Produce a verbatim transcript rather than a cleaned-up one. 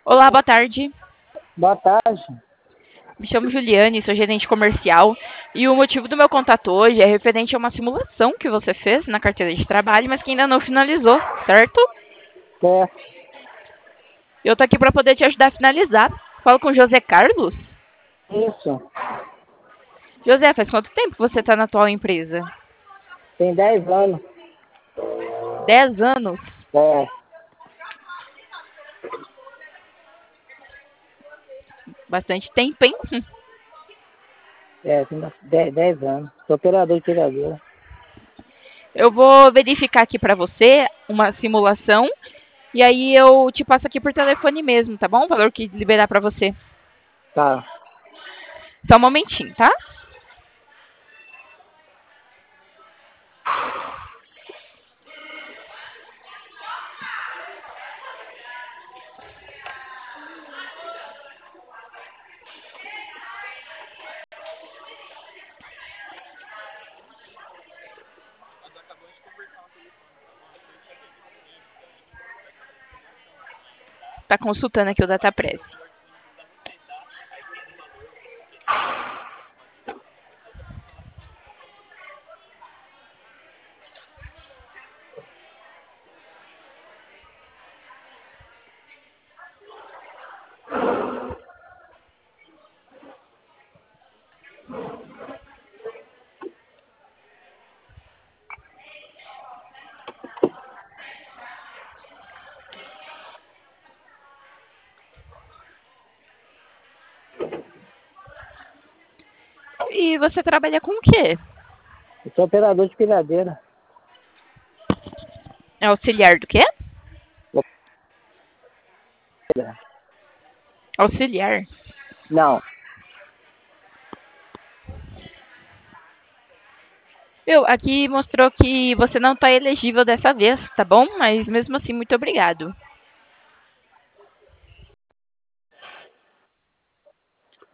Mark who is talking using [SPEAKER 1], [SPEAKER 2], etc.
[SPEAKER 1] Olá, boa tarde.
[SPEAKER 2] Boa tarde.
[SPEAKER 1] Me chamo Juliane, sou gerente comercial e o motivo do meu contato hoje é referente a uma simulação que você fez na carteira de trabalho, mas que ainda não finalizou, certo?
[SPEAKER 2] Certo.
[SPEAKER 1] Eu tô aqui para poder te ajudar a finalizar. Falo com o José Carlos.
[SPEAKER 2] Isso.
[SPEAKER 1] José, faz quanto tempo que você está na atual empresa?
[SPEAKER 2] Tem dez anos.
[SPEAKER 1] Dez anos?
[SPEAKER 2] É.
[SPEAKER 1] Bastante tempo, hein?
[SPEAKER 2] É, tem dez, dez anos. Sou operador de pegadora.
[SPEAKER 1] Eu vou verificar aqui para você uma simulação e aí eu te passo aqui por telefone mesmo, tá bom? O valor que liberar para você.
[SPEAKER 2] Tá.
[SPEAKER 1] Só um momentinho, tá? Tá consultando aqui o DataPress. E você trabalha com o quê?
[SPEAKER 2] Eu sou operador de pilhadeira.
[SPEAKER 1] É auxiliar do quê? Auxiliar.
[SPEAKER 2] Não.
[SPEAKER 1] Viu, aqui mostrou que você não está elegível dessa vez, tá bom? Mas mesmo assim, muito obrigado.